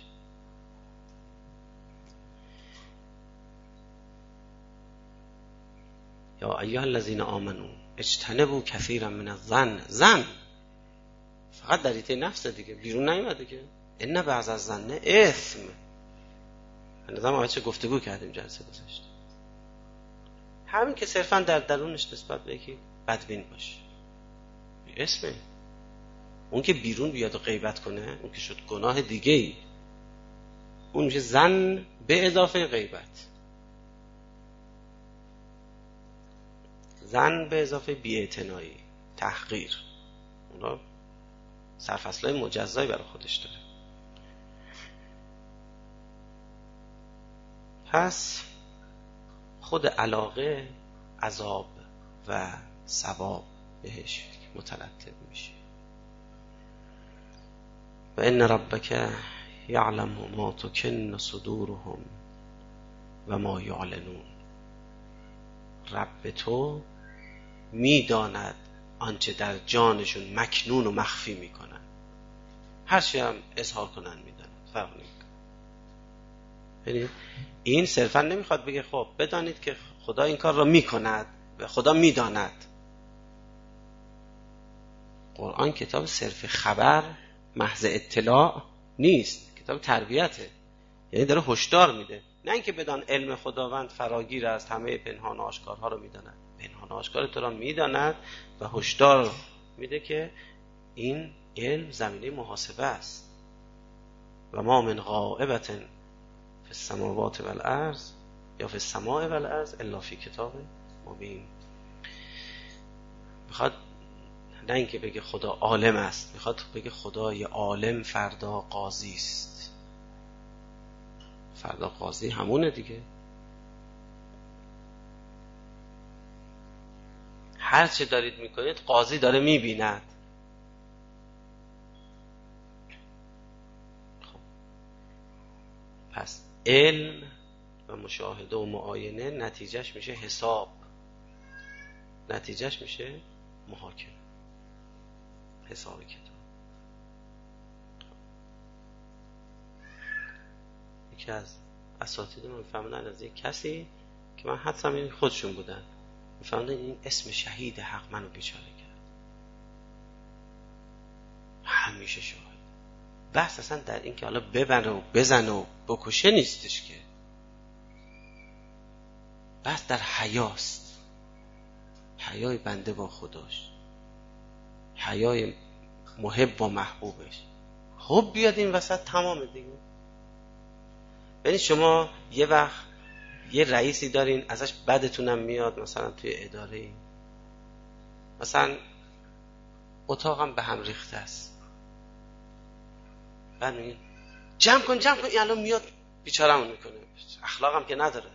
یا ایها الذین آمنو اجتنبوا کثیرا من الظن. زن فقط در حیطه نفس دیگه، بیرون نیومده که. ان بعض الظن اثم. نظام آیه چه گفتگو کردیم جلسه گذشته. همین که صرفا در درونش نسبت به یکی بدبین باشه، اسمه. اون که بیرون بیاد و غیبت کنه، اون که شد گناه دیگه ای، اون میشه ظن به اضافه غیبت. ظن به اضافه بی‌اعتنایی، تحقیر. اونا سرفصلای مجزایی برای خودش داره. پس خود علاقه عذاب و ثواب بهش مترتب میشه. و ان ربک یعلم ما تکن صدورهم و ما یعلنون. رب تو میداند آنچه در جانشون مکنون و مخفی میکنن. هر چی هم اظهار کنن میداند، فرق نمیکنه. یعنی این صرفا نمیخواد بگه خب بدانید که خدا این کار را میکند و خدا میداند. قرآن کتاب صرف خبر محض اطلاع نیست، کتاب تربیته. یعنی داره هشدار میده، نه اینکه بدان علم خداوند فراگیر است، همه پنهان و آشکارها رو میداند. پنهان و آشکار تو را میداند و هشدار میده که این علم زمینه محاسبه است. و ما من غائبت فی السماوات و الارض یا فی السماء و الارض الا فی کتاب مبین. میخواد نه اینکه بگه خدا عالم است، میخواد بگه خدای عالم فردا قاضی است. فردا قاضی همونه دیگه. هر چه دارید میکنید قاضی داره میبیند. خب. پس علم و مشاهده و معاینه نتیجهش میشه حساب، نتیجهش میشه محاکمه، حساب کتاب. یکی از اساتید من میفهمدن از یک کسی که من حدسم این خودشون بودن، میفهمدن این اسم شهید حق منو بیچاره کرد، همیشه شاهد. بحث اصلا در این که حالا ببنه و بزنه و بکشه نیستش که، بحث در حیاست، حیای بنده با خداش. حیای محب و محبوبش. خب بیاد این وسط تمام دیگه. یعنی شما یه وقت یه رئیسی دارین ازش بدتونم میاد، مثلا توی اداره مثلا اتاقم به هم ریخته است، بعد میگین جمع کن این الان میاد بیچاره‌مون میکنه، اخلاقم که نداره.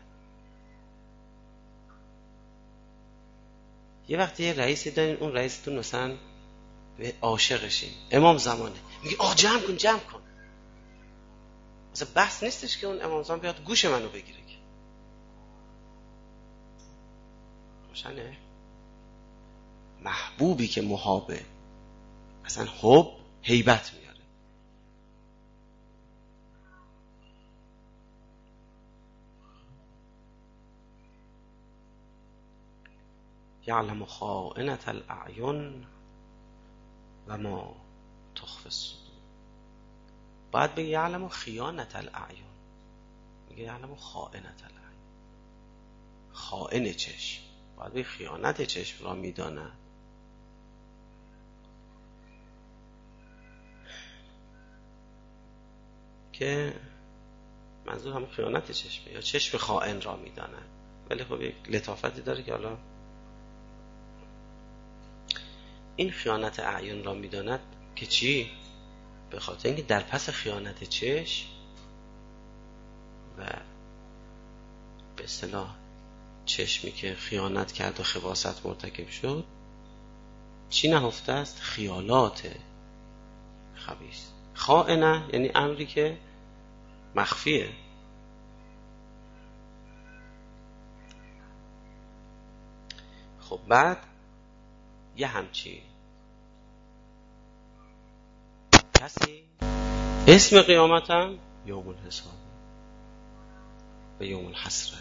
یه وقتی یه رئیسی دارین، اون رئیستون مثلا به عاشقشین، امام زمانه، میگه آه جمع کن. مثلا بحث نیستش که اون امام زمان بیاد گوش منو بگیره که روشنه. محبوبی که محابه، مثلا حب هیبت میاره. یعلم خائنة الاعین و ما تخفی الصدور. باید بگه یعلم خیانة الاعین، میگه یعلم خائنة الاعین، خائن چشم. باید بگه خیانت چشم را میداند. که منظور هم خیانت چشمه یا چشم خائن را میداند. ولی خب یک لطافتی داره که حالا این خیانت اعیان را میداند که چی؟ به خاطر اینکه در پس خیانت چشم و به اصطلاح چشمی که خیانت کرد و خباثت مرتکب شد، چی نهفته است؟ خیالات خبیث. خائنه یعنی امری که مخفیه. خب بعد یه همچی کسی اسم قیامت هم یوم الحساب و یوم الحسره.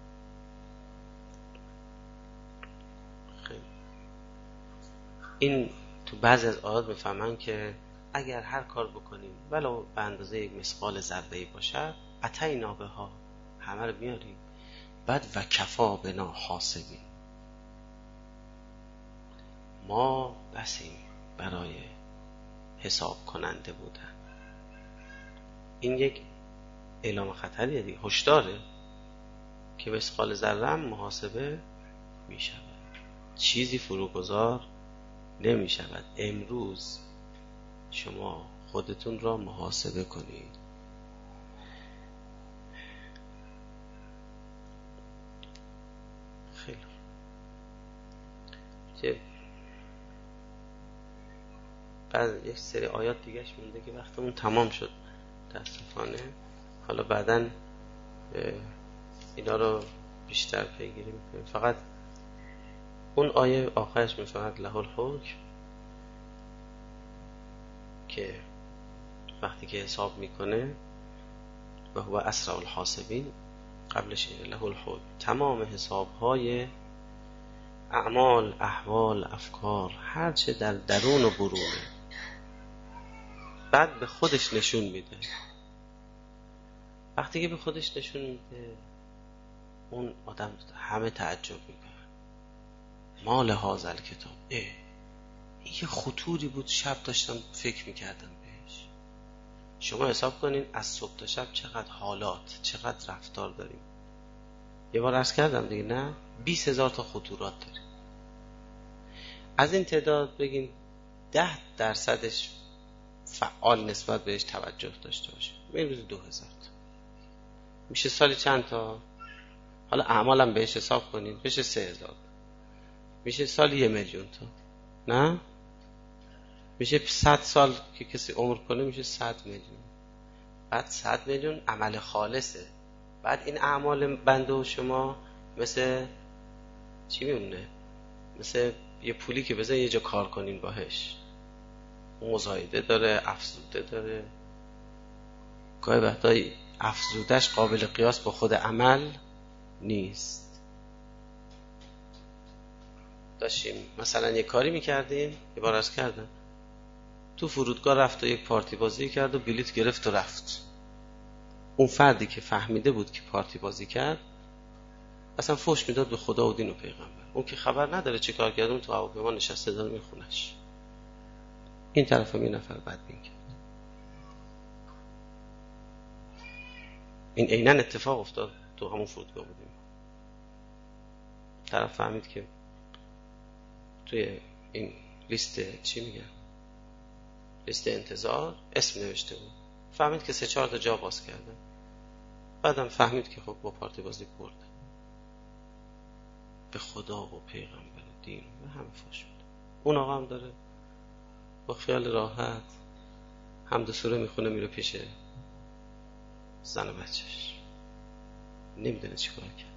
خیلی این تو بعضی از آیات میفهمن که اگر هر کار بکنیم ولو به اندازه یک مثقال ذره‌ای باشد، اتینا بها، همه رو میاریم. بعد و کفا بنا حاسبین، ما بسیم برای حساب کننده بودن. این یک اعلام خطریه دیگه، هشداره که مثقال ذره هم محاسبه می شود، چیزی فروگذار نمی شود. امروز شما خودتون را محاسبه کنید. خیلی که بعد یک سری آیات دیگهش مونده که وقتمون تمام شد متاسفانه. حالا بعداً اینا رو بیشتر پیگیری میکنیم. فقط اون آیه آخرش میفهمد له الحکم، که وقتی که حساب میکنه و هو اسرع الحاسبین، قبلش له الحکم، تمام حسابهای اعمال، احوال، افکار، هر چه در درون و برونه، بعد به خودش نشون میده. وقتی که به خودش نشون میده، اون آدم همه تعجب میکنه، ما لهذا الکتاب، این یه خطوری بود شب داشتم فکر میکردم بهش. شما حساب کنین از صبح تا شب چقدر حالات، چقدر رفتار داریم. یه بار عرض کردم دیگه، نه 20,000 تا خطورات داریم. از این تعداد بگین 10% فعال نسبت بهش توجه داشته باشه، میروز 2000 تا میشه. سالی چند تا؟ حالا اعمالم بهش حساب کنین، بشه 3000، میشه سالی 1,000,000 تا، نه؟ میشه 100 سال که کسی عمر کنه میشه 100 میلیون. بعد 100 میلیون عمل خالصه. بعد این اعمال بنده و شما مثل چی میمونه؟ مثل یه پولی که بذار یه جا کار کنین باهش، مزایده داره، افزوده داره. گاهی وقتا افزودش قابل قیاس با خود عمل نیست. داشتیم مثلا یه کاری میکردیم، یه بار عرض کردم، تو فرودگاه رفت و یک پارتی بازی کرد و بلیت گرفت و رفت. اون فردی که فهمیده بود که پارتی بازی کرد اصلا فحش میداد به خدا و دین و پیغمبر. اون که خبر نداره چه کار کرده، اون تو هواپیما نشسته داره میخونش. این طرف هم یه نفر بدبین کرد. این عیناً اتفاق افتاد تو همون فرودگاه بودیم. طرف فهمید که توی این لیست چی میگن، لیست انتظار اسم نوشته بود. فهمید که 3-4 تا جا باز کردن. بعدم فهمید که خب با پارتی بازی برد. به خدا و پیغمبر و دین و همه فاش بود. اون آقا هم داره با خیال راحت حمد سوره میخونه میره پیش زن و بچهش، نمیدونه چی کار کرد.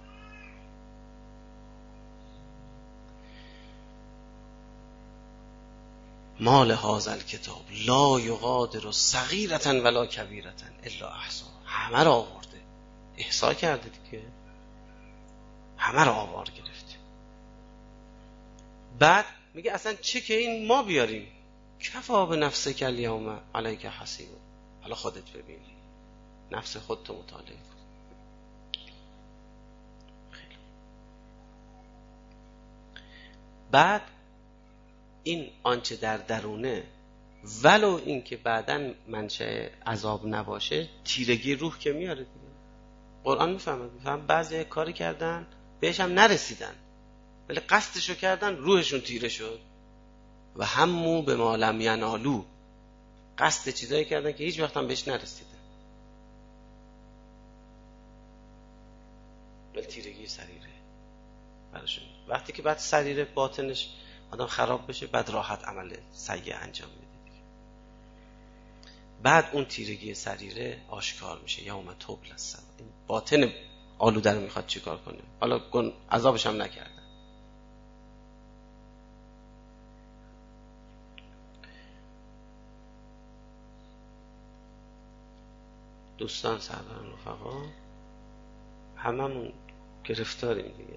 مال هذا الکتاب لا یغادر صغیرة ولا کبیرة الا احصاها. همه را آورده، احصا کرده دیگه، همه را آوار گرفته. بعد میگه اصلا چه که این ما بیاریم، کفا به نفسک الیوم علیک حسیب. حالا خودت ببین، نفس خودتو مطالعه کن. بعد این آنچه در درونه ولو این که بعداً منشأ عذاب نباشه، تیرگی روح که میاره دیگه. قرآن میفهمه بعضی کاری کردن بهش هم نرسیدن ولی قصدشو کردن، روحشون تیره شد. و همو به ما لم ینالو، قصد چیزایی کردن که هیچ وقت هم بهش نرسیدن ولی تیرگی سریره براشون. وقتی که بعد سریره باطنش آدم خراب بشه، بعد راحت عمل سیئ انجام میده دیگه. بعد اون تیرگی سریره آشکار میشه، یوم تبلی السرائر. این باطن آلوده رو میخواد چیکار کنه، حالا عذابش هم نکردن. دوستان، سروران، رفقا، هممون گرفتاریم دیگه.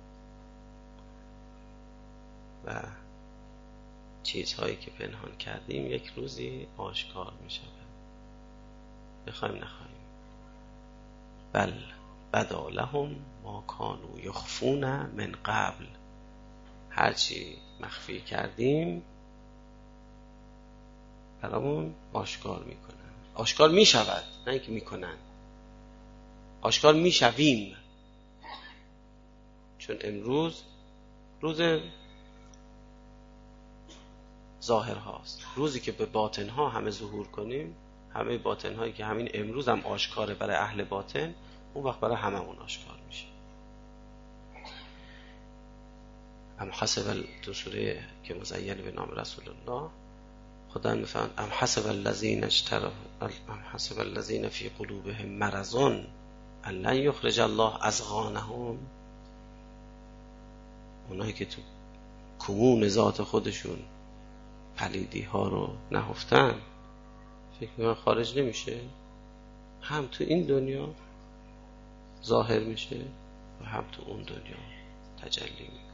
و چیزهایی که پنهان کردیم یک روزی آشکار می شود، بخوایم نخوایم. بل بدا لهم ما کانوا یخفون من قبل. هرچی مخفی کردیم برامون آشکار می کنن. آشکار می شود، نه اینکه می کنن. آشکار می شویم، چون امروز روز ظاهر هاست. روزی که به باطن ها همه ظهور کنیم، همه باطن هایی که همین امروز هم آشکاره برای اهل باطن، اون وقت برای هممون آشکار میشه. ام حسب تو سوره که مزین به نام رسول الله، خدا میفرماید ام حسب الذین اجتروا ام حسب الذین فی قلوبهم مرض ان لن یخرج الله اضغانهم. اونایی که تو کمون ذات خودشون پلیدی ها رو نهفتن، فکر میکنن خارج نمیشه. هم تو این دنیا ظاهر میشه و هم تو اون دنیا تجلی میکنه.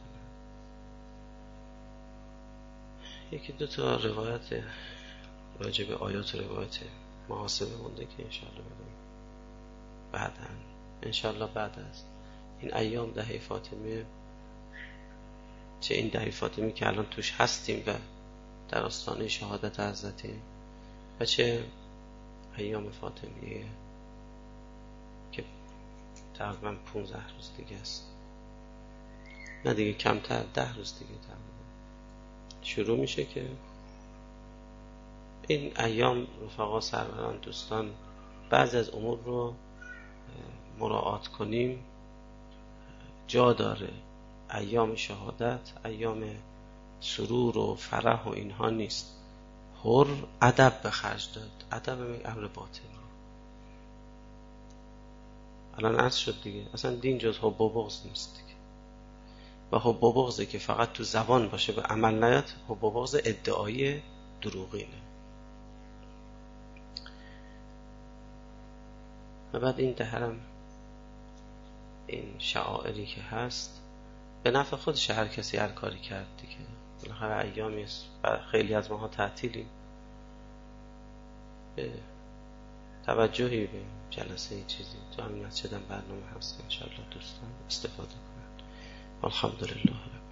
یکی دو تا روایت راجع به آیات روایت محاسبه مونده که انشاءالله بدیم بعداً، انشاءالله بعد از این ایام دهه فاطمه، چه این دهه فاطمه که الان توش هستیم و در آستانه شهادت حضرتیم، و چه ایام فاطمیه که تقریبا 15 روز دیگه است، نه دیگه کمتر، 10 روز دیگه تقریبا شروع میشه که این ایام رفقا، سروران، دوستان، بعضی از امور رو مراعات کنیم. جا داره. ایام شهادت ایام سرور و فرح و اینها نیست. حر ادب به خرج داد. ادب امر باطنی. الان عرض شد دیگه، اصلا دین جز حب و بغض نیست دیگه. و حب و بغضی که فقط تو زبان باشه به عمل نیاد، حب و بغض ادعایی دروغینه. و بعد این دهرم، این شعائری که هست به نفع خودش، هر کسی هر کاری کرد دیگه. بالاخره ایامی است، خیلی از ماها تعطیلیم. به توجهی به جلسه چیزی تو همین مسجد هم برنامه هست، انشاءالله دوستان استفاده کنند. الحمدلله.